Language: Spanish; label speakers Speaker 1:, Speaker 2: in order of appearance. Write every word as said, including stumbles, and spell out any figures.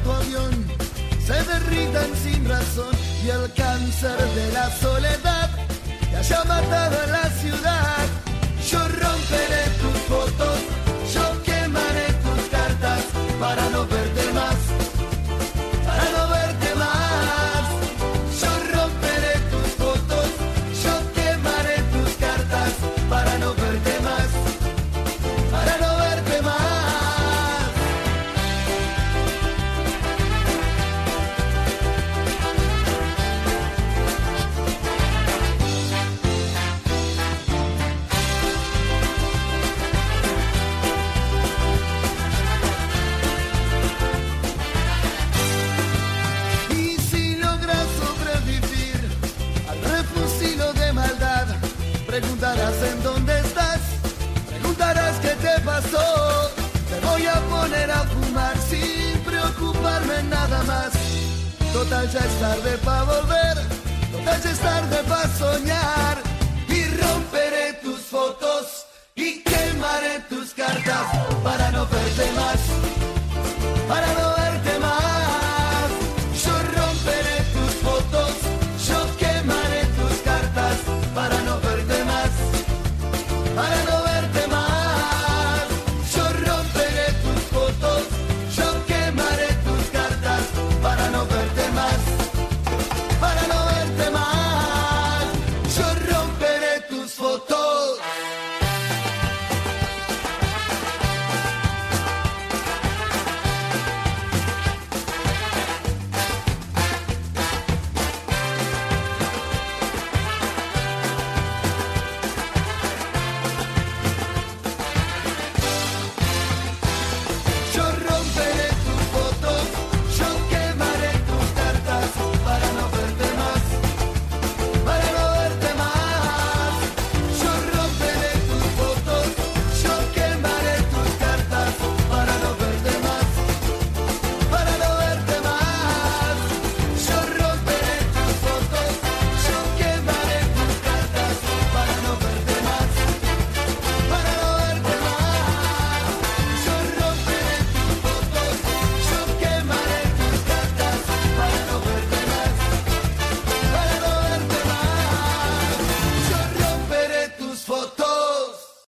Speaker 1: tu avión se derritan sin razón y el cáncer de la soledad te haya matado en la ciudad. Yo romperé tus fotos, yo quemaré tus cartas para no verte más, para no verte más. Yo romperé tus fotos, yo quemaré tus cartas para no verte más, para no verte más. Preguntarás en dónde estás, preguntarás qué te pasó. Te voy a poner a fumar sin preocuparme nada más. Total ya es tarde pa' volver, total ya es tarde pa' soñar. Y romperé tus fotos y quemaré tus cartas para no verte más, para no